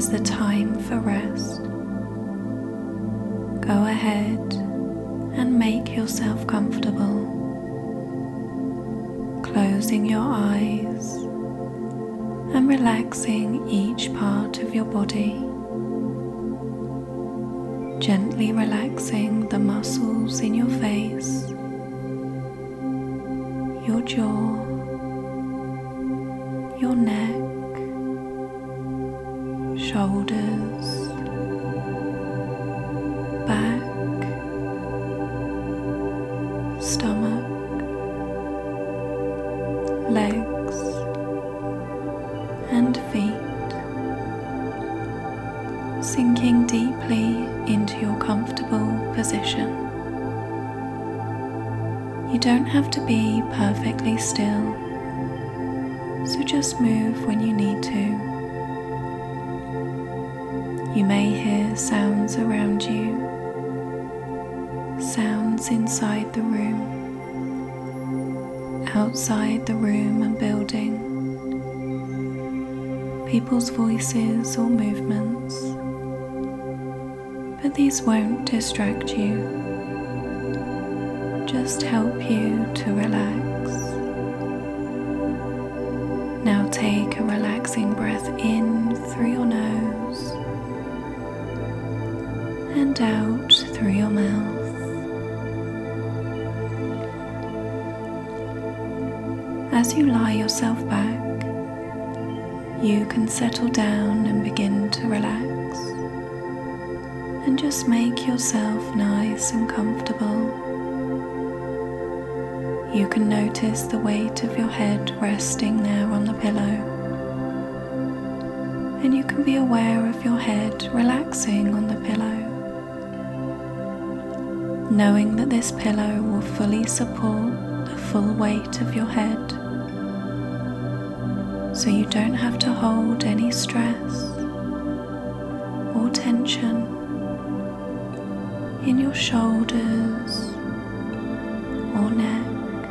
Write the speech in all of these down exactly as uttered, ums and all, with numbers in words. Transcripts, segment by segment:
is the time for rest. Go ahead and make yourself comfortable, closing your eyes and relaxing each part of your body, gently relaxing the muscles in your face, your jaw, your neck, shoulders, back, stomach, legs and feet, sinking deeply into your comfortable position. You don't have to be perfectly still, so just move when you need to. You may hear sounds around you, sounds inside the room, outside the room and building, people's voices or movements, but these won't distract you, just help you to relax. Now take a relaxing breath in through your nose and out through your mouth. As you lie yourself back, you can settle down and begin to relax, and just make yourself nice and comfortable. You can notice the weight of your head resting now on the pillow, and you can be aware of your head relaxing on the pillow, knowing that this pillow will fully support the full weight of your head, so you don't have to hold any stress or tension in your shoulders or neck.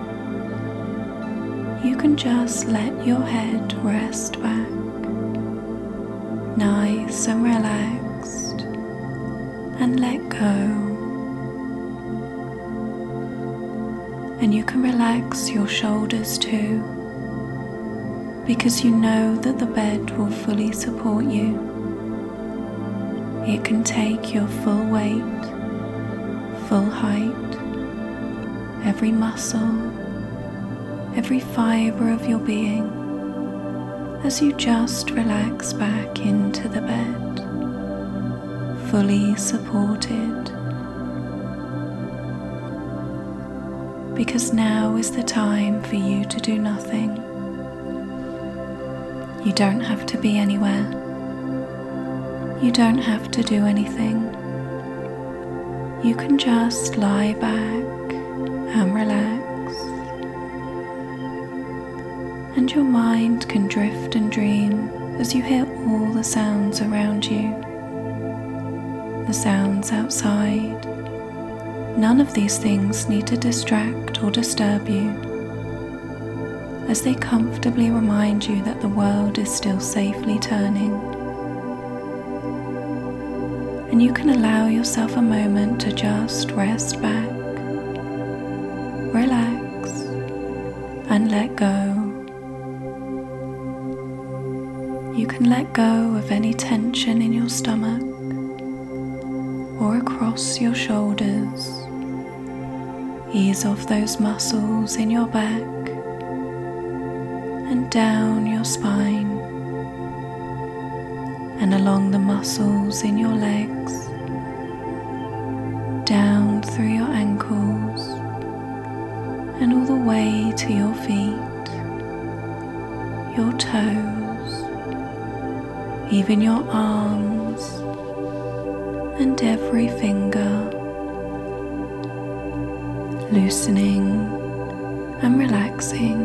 You can just let your head rest back, nice and relaxed, and let go. And you can relax your shoulders too, because you know that the bed will fully support you. It can take your full weight, full height, every muscle, every fibre of your being, as you just relax back into the bed, fully supported. Because now is the time for you to do nothing. You don't have to be anywhere. You don't have to do anything. You can just lie back and relax. And your mind can drift and dream as you hear all the sounds around you. The sounds outside. None of these things need to distract or disturb you, as they comfortably remind you that the world is still safely turning. And you can allow yourself a moment to just rest back, relax, and let go. You can let go of any tension in your stomach or across your shoulders. Ease off those muscles in your back and down your spine and along the muscles in your legs, down through your ankles and all the way to your feet, your toes, even your arms and every finger, loosening and relaxing,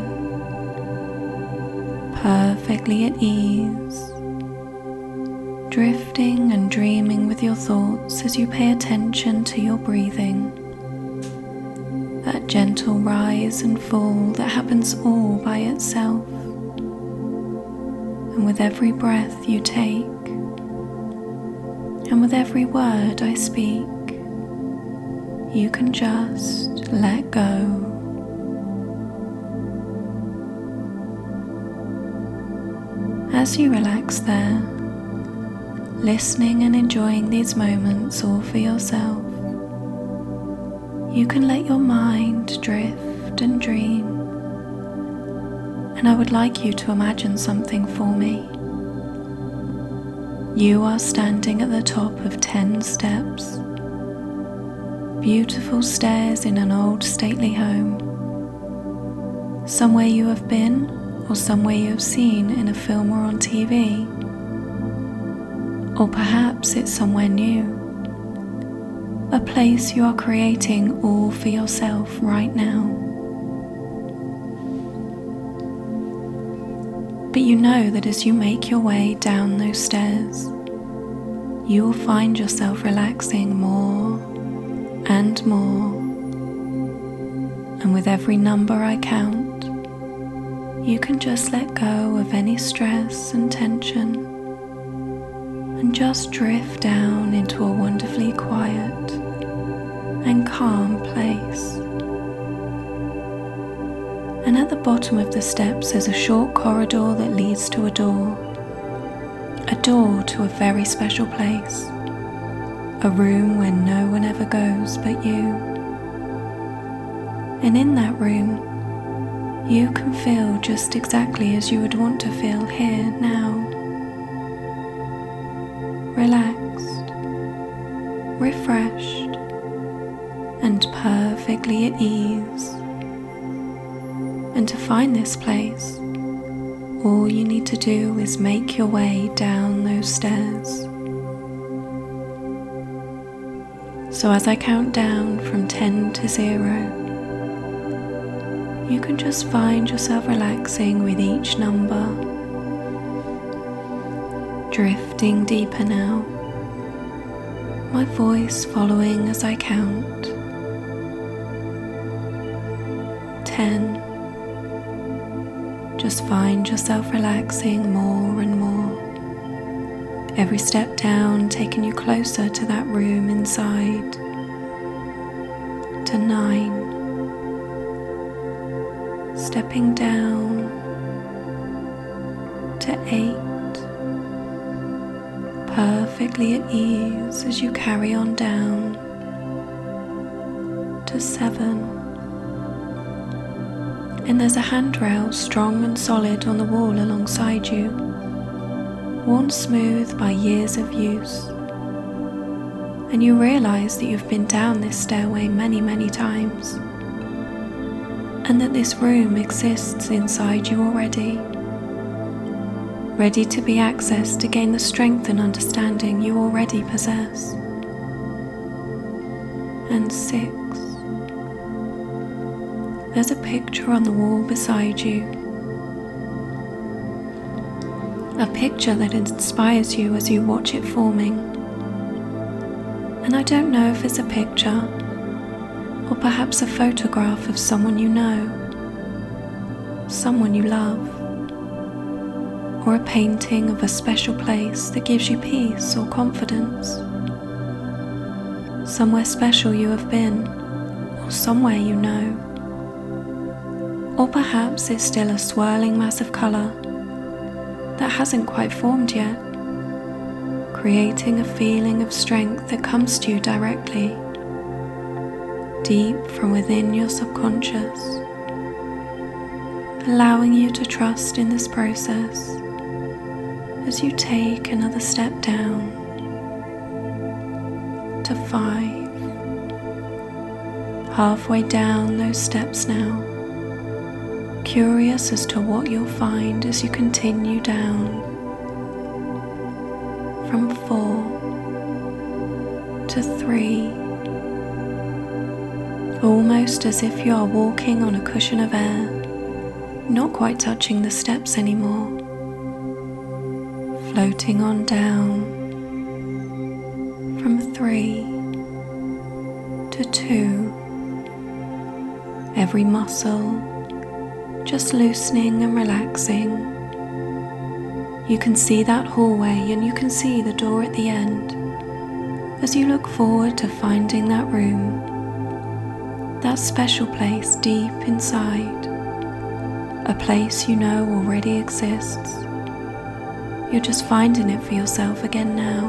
perfectly at ease, drifting and dreaming with your thoughts as you pay attention to your breathing, that gentle rise and fall that happens all by itself. And with every breath you take, And with every word I speak, you can just let go. As you relax there, listening and enjoying these moments all for yourself, you can let your mind drift and dream. And I would like you to imagine something for me. You are standing at the top of ten steps, beautiful stairs in an old stately home, somewhere you have been or somewhere you have seen in a film or on T V. Or perhaps it's somewhere new, a place you are creating all for yourself right now. But you know that as you make your way down those stairs, you will find yourself relaxing more and more. And with every number I count, you can just let go of any stress and tension and just drift down into a wonderfully quiet and calm place. And at the bottom of the steps is a short corridor that leads to a door, a door to a very special place, a room where no one ever goes but you. And in that room, you can feel just exactly as you would want to feel here now. Relaxed, refreshed, and perfectly at ease. And to find this place, all you need to do is make your way down those stairs. So as I count down from ten to zero, you can just find yourself relaxing with each number, drifting deeper now, my voice following as I count. Ten. Just find yourself relaxing more and more, every step down taking you closer to that room inside. To nine. Stepping down to eight, perfectly at ease as you carry on down to seven. And there's a handrail strong and solid on the wall alongside you, worn smooth by years of use. And you realize that you've been down this stairway many, many times, and that this room exists inside you already, ready to be accessed to gain the strength and understanding you already possess. And six. There's a picture on the wall beside you, a picture that inspires you as you watch it forming. And I don't know if it's a picture, or perhaps a photograph of someone you know, someone you love, or a painting of a special place that gives you peace or confidence, somewhere special you have been, or somewhere you know. Or perhaps it's still a swirling mass of colour that hasn't quite formed yet, creating a feeling of strength that comes to you directly, deep from within your subconscious, allowing you to trust in this process as you take another step down to five. Halfway down those steps now, curious as to what you'll find as you continue down. From four to three, almost as if you are walking on a cushion of air, not quite touching the steps anymore, floating on down. From three to two, every muscle just loosening and relaxing. You can see that hallway and you can see the door at the end, as you look forward to finding that room, that special place deep inside, a place you know already exists. You're just finding it for yourself again now,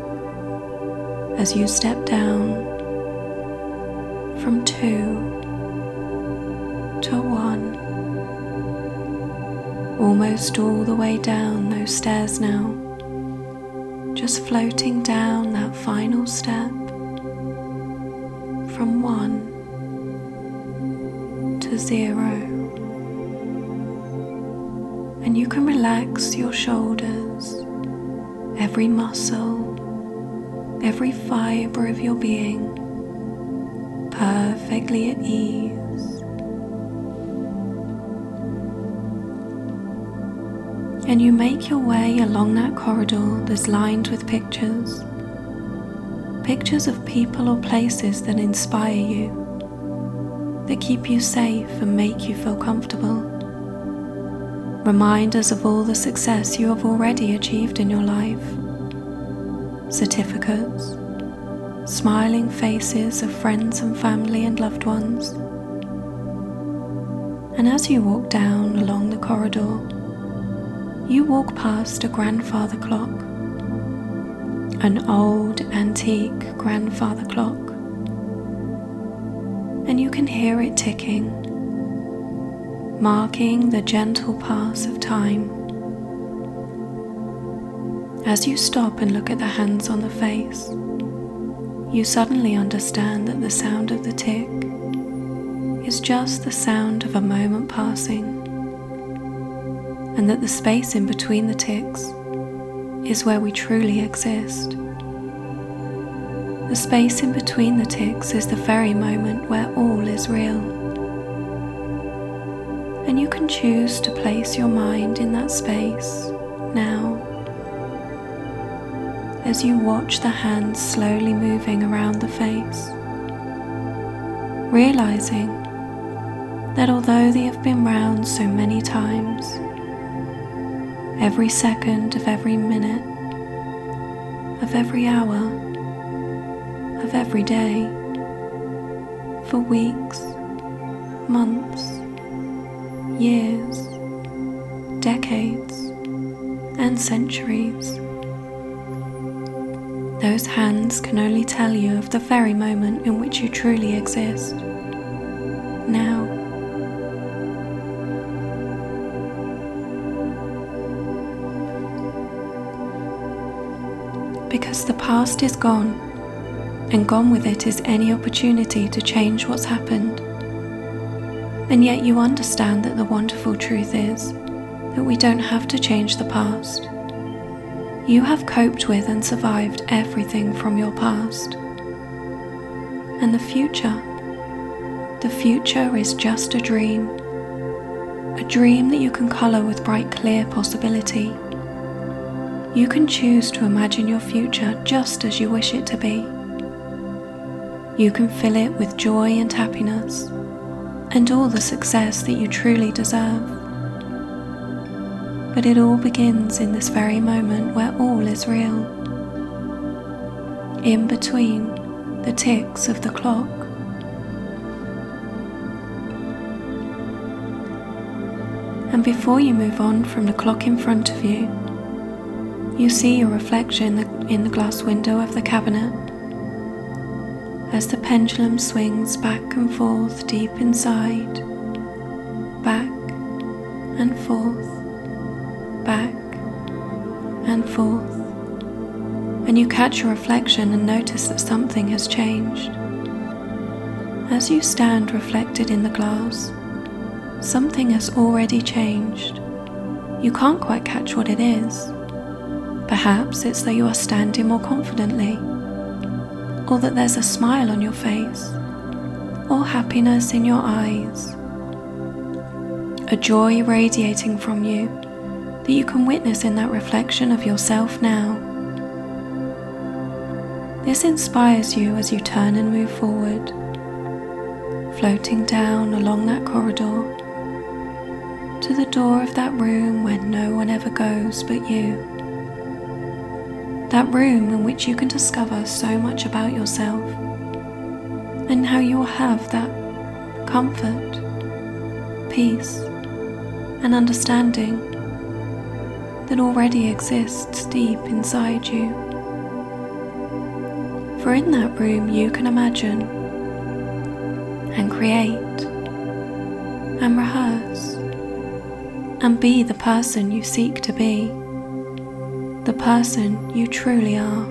as you step down from two to one, almost all the way down those stairs now, just floating down that final step from one to zero. And you can relax your shoulders, every muscle, every fiber of your being, perfectly at ease. And you make your way along that corridor that's lined with pictures, pictures of people or places that inspire you, that keep you safe and make you feel comfortable. Reminders of all the success you have already achieved in your life. Certificates, smiling faces of friends and family and loved ones. And as you walk down along the corridor, you walk past a grandfather clock, an old antique grandfather clock, and you can hear it ticking, marking the gentle pass of time. As you stop and look at the hands on the face, you suddenly understand that the sound of the tick is just the sound of a moment passing, and that the space in between the ticks is where we truly exist. The space in between the ticks is the very moment where all is real. And you can choose to place your mind in that space now, as you watch the hands slowly moving around the face, realizing that although they have been round so many times, every second of every minute, of every hour, of every day, for weeks, months, years, decades, and centuries, those hands can only tell you of the very moment in which you truly exist, now. Because the past is gone, and gone with it is any opportunity to change what's happened. And yet you understand that the wonderful truth is that we don't have to change the past. You have coped with and survived everything from your past. And the future, the future is just a dream, a dream that you can colour with bright, clear possibility. You can choose to imagine your future just as you wish it to be. You can fill it with joy and happiness, and all the success that you truly deserve. But it all begins in this very moment where all is real, in between the ticks of the clock. And before you move on from the clock in front of you, you see your reflection in the glass window of the cabinet as the pendulum swings back and forth deep inside, back and forth, back and forth, and you catch your reflection and notice that something has changed. As you stand reflected in the glass, something has already changed. You can't quite catch what it is. Perhaps it's that you are standing more confidently, or that there's a smile on your face, or happiness in your eyes, a joy radiating from you that you can witness in that reflection of yourself now. This inspires you as you turn and move forward, floating down along that corridor to the door of that room where no one ever goes but you. That room in which you can discover so much about yourself and how you will have that comfort, peace, and understanding that already exists deep inside you. For in that room you can imagine and create and rehearse and be the person you seek to be, the person you truly are.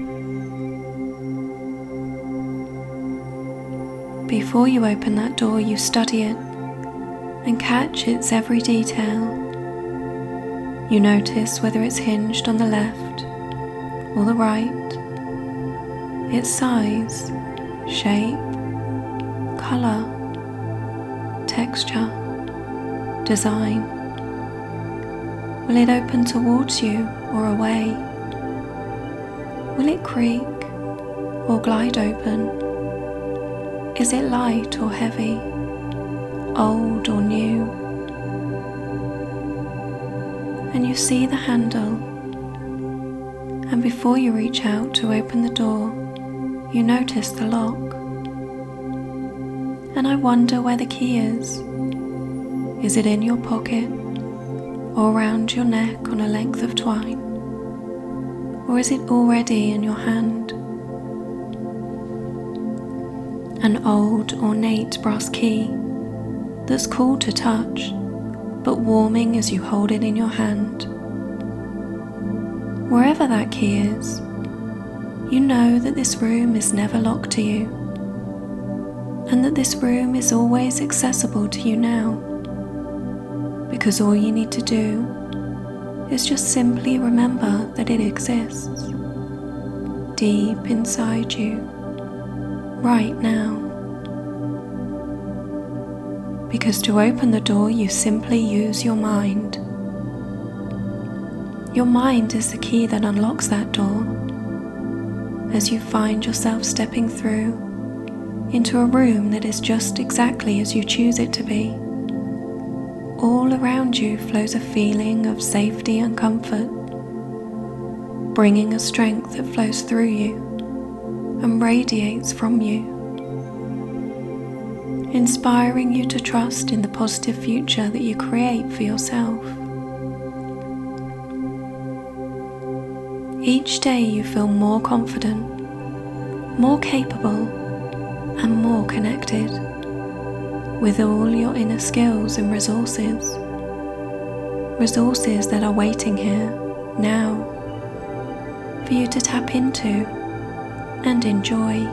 Before you open that door, you study it and catch its every detail. You notice whether it's hinged on the left or the right, its size, shape, color, texture, design. Will it open towards you or away? Will it creak or glide open? Is it light or heavy, old or new? And you see the handle, and before you reach out to open the door, you notice the lock. And I wonder where the key is. Is it in your pocket or around your neck on a length of twine? Or is it already in your hand? An old, ornate brass key that's cool to touch, but warming as you hold it in your hand. Wherever that key is, you know that this room is never locked to you, and that this room is always accessible to you now, because all you need to do is just simply remember that it exists deep inside you, right now. Because to open the door, you simply use your mind. Your mind is the key that unlocks that door. As you find yourself stepping through into a room that is just exactly as you choose it to be, all around you flows a feeling of safety and comfort, bringing a strength that flows through you and radiates from you, inspiring you to trust in the positive future that you create for yourself. Each day you feel more confident, more capable, and more connected with all your inner skills and resources, resources that are waiting here, now, for you to tap into and enjoy.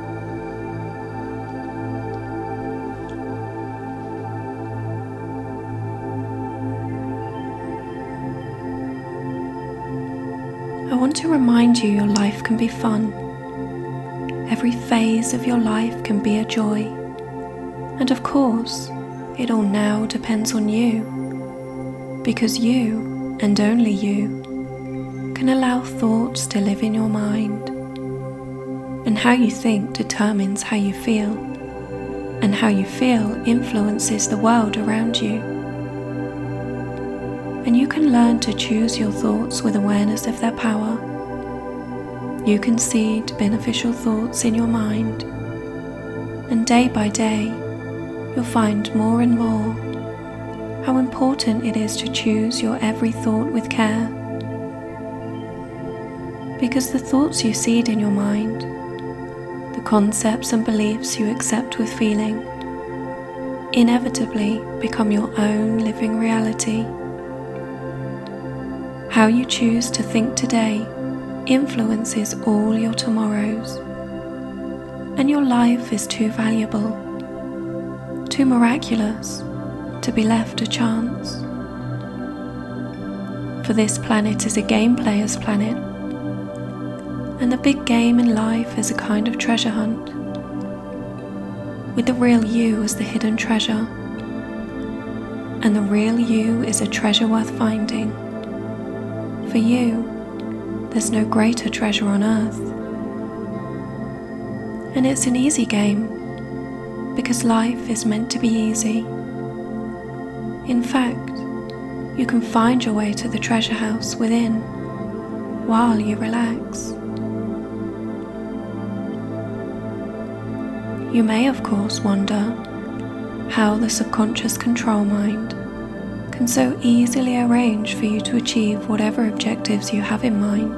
I want to remind you your life can be fun. Every phase of your life can be a joy. And of course, it all now depends on you, because you, and only you, can allow thoughts to live in your mind. And how you think determines how you feel, and how you feel influences the world around you. And you can learn to choose your thoughts with awareness of their power. You can seed beneficial thoughts in your mind, and day by day, you'll find more and more how important it is to choose your every thought with care. Because the thoughts you seed in your mind, the concepts and beliefs you accept with feeling, inevitably become your own living reality. How you choose to think today influences all your tomorrows, and your life is too valuable, too miraculous to be left to chance. For this planet is a game player's planet, and the big game in life is a kind of treasure hunt, with the real you as the hidden treasure, and the real you is a treasure worth finding. For you, there's no greater treasure on earth. And it's an easy game, because life is meant to be easy. In fact, you can find your way to the treasure house within, while you relax. You may, of course, wonder how the subconscious control mind can so easily arrange for you to achieve whatever objectives you have in mind.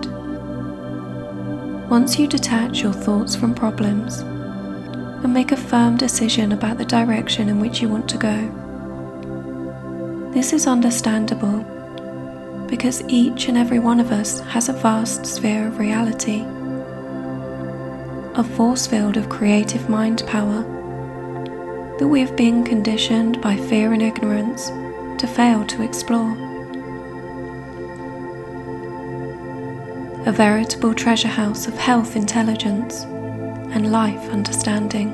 Once you detach your thoughts from problems and make a firm decision about the direction in which you want to go. This is understandable because each and every one of us has a vast sphere of reality, a force field of creative mind power that we have been conditioned by fear and ignorance to fail to explore. A veritable treasure house of health intelligence and life understanding.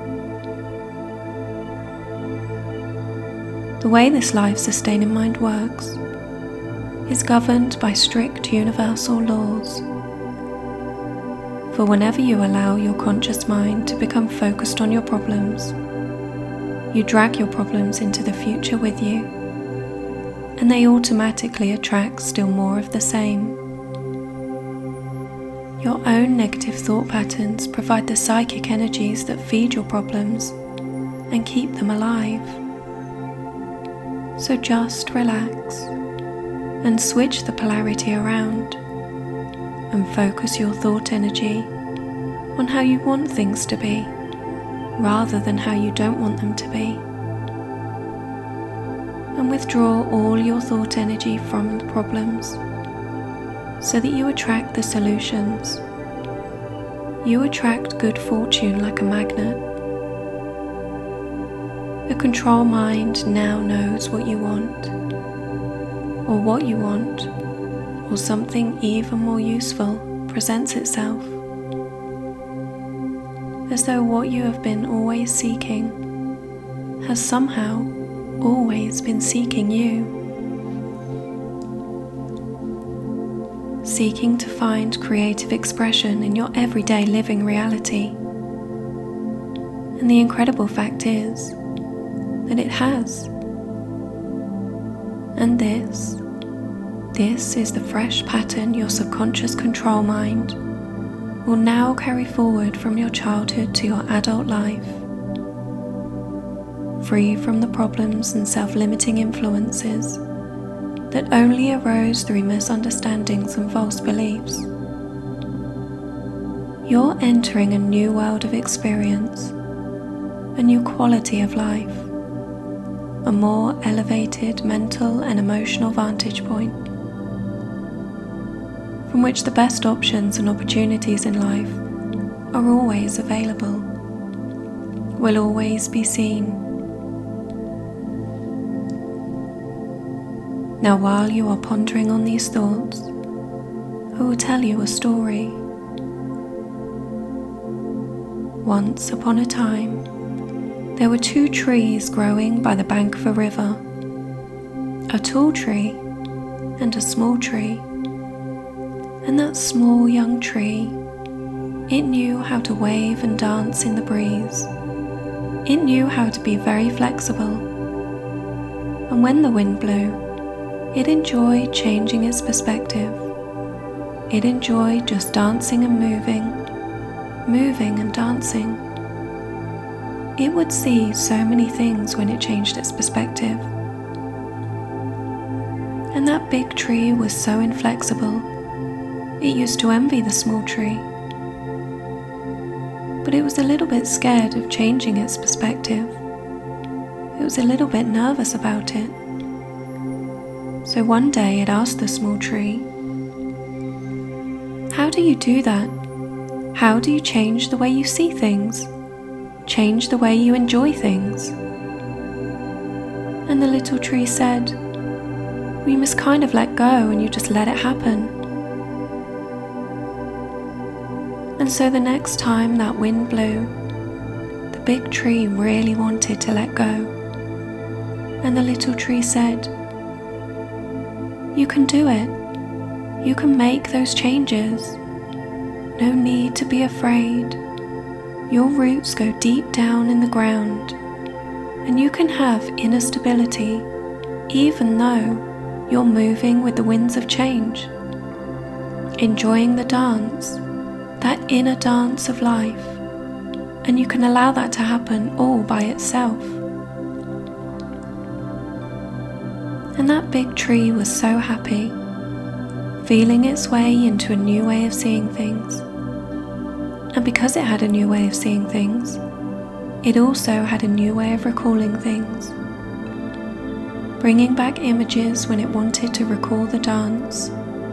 The way this life-sustaining mind works is governed by strict universal laws. For whenever you allow your conscious mind to become focused on your problems, you drag your problems into the future with you, and they automatically attract still more of the same. Your own negative thought patterns provide the psychic energies that feed your problems and keep them alive. So just relax and switch the polarity around and focus your thought energy on how you want things to be rather than how you don't want them to be. And withdraw all your thought energy from the problems so that you attract the solutions. You attract good fortune like a magnet. The control mind now knows what you want, or what you want, or something even more useful presents itself, as though what you have been always seeking has somehow always been seeking you. Seeking to find creative expression in your everyday living reality. And the incredible fact is that it has. And this, this is the fresh pattern your subconscious control mind will now carry forward from your childhood to your adult life. Free from the problems and self-limiting influences that only arose through misunderstandings and false beliefs. You're entering a new world of experience, a new quality of life, a more elevated mental and emotional vantage point, from which the best options and opportunities in life are always available, will always be seen. Now, while you are pondering on these thoughts, I will tell you a story. Once upon a time, there were two trees growing by the bank of a river, a tall tree and a small tree. And that small young tree, it knew how to wave and dance in the breeze. It knew how to be very flexible. And when the wind blew, it enjoyed changing its perspective. It enjoyed just dancing and moving, moving and dancing. It would see so many things when it changed its perspective. And that big tree was so inflexible, it used to envy the small tree. But it was a little bit scared of changing its perspective. It was a little bit nervous about it. So one day it asked the small tree, "How do you do that? How do you change the way you see things? Change the way you enjoy things?" And the little tree said, "We must kind of let go and you just let it happen." And so the next time that wind blew, the big tree really wanted to let go. And the little tree said, "You can do it. You can make those changes. No need to be afraid. Your roots go deep down in the ground, and you can have inner stability even though you're moving with the winds of change. enjoying the dance, that inner dance of life, and you can allow that to happen all by itself. And that big tree was so happy, feeling its way into a new way of seeing things. And because it had a new way of seeing things, it also had a new way of recalling things, bringing back images when it wanted to recall the dance.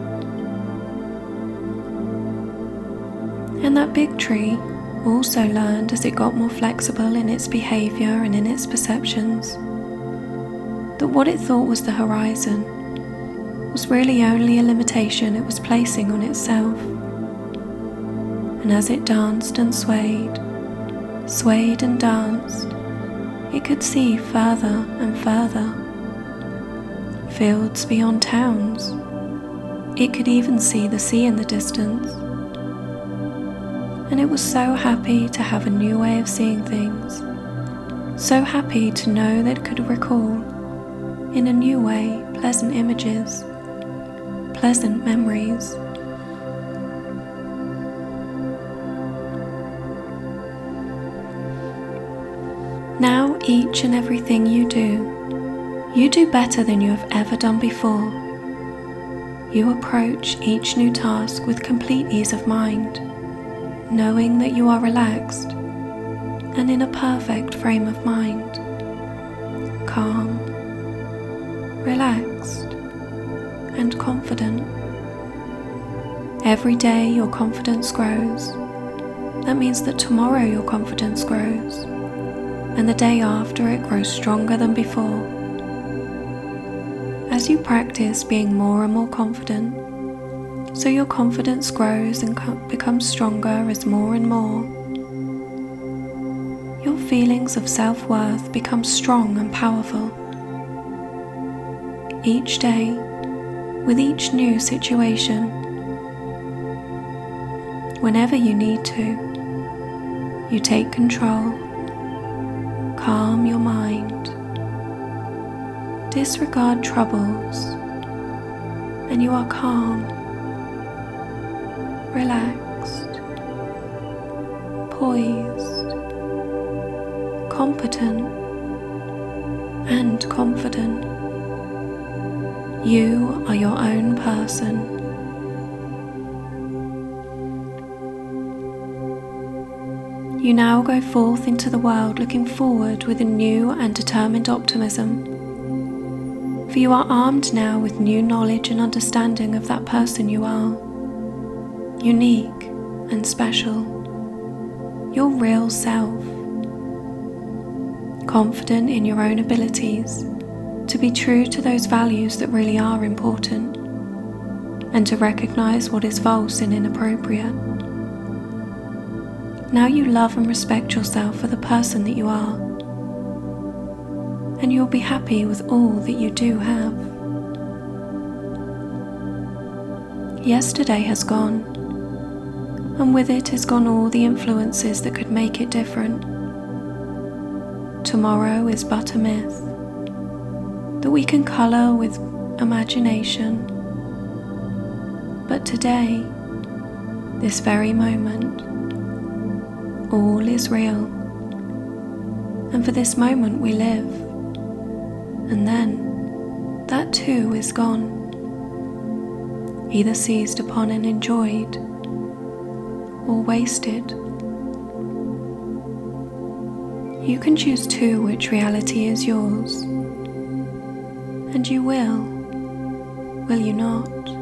And that big tree also learned, as it got more flexible in its behavior and in its perceptions, that what it thought was the horizon was really only a limitation it was placing on itself. And as it danced and swayed, swayed and danced, it could see further and further. Fields beyond towns. It could even see the sea in the distance. And it was so happy to have a new way of seeing things, so happy to know that it could recall, in a new way, pleasant images, pleasant memories. Now each and everything you do, you do better than you have ever done before. You approach each new task with complete ease of mind, knowing that you are relaxed and in a perfect frame of mind, calm, relaxed, and confident. Every day your confidence grows. That means that tomorrow your confidence grows, and the day after it grows stronger than before. As you practice being more and more confident, so your confidence grows and becomes stronger as more and more, your feelings of self-worth become strong and powerful. Each day, with each new situation, whenever you need to, you take control, calm your mind, disregard troubles, and you are calm, relaxed, poised, competent, and confident. You are your own person. You now go forth into the world looking forward with a new and determined optimism. For you are armed now with new knowledge and understanding of that person you are, unique and special, your real self, confident in your own abilities to be true to those values that really are important, and to recognize what is false and inappropriate. Now you love and respect yourself for the person that you are, and you'll be happy with all that you do have. Yesterday has gone, and with it has gone all the influences that could make it different. Tomorrow is but a myth that we can colour with imagination. But today, this very moment, all is real. And for this moment we live. And then, that too is gone, either seized upon and enjoyed, or wasted. You can choose too which reality is yours. And you will, will you not?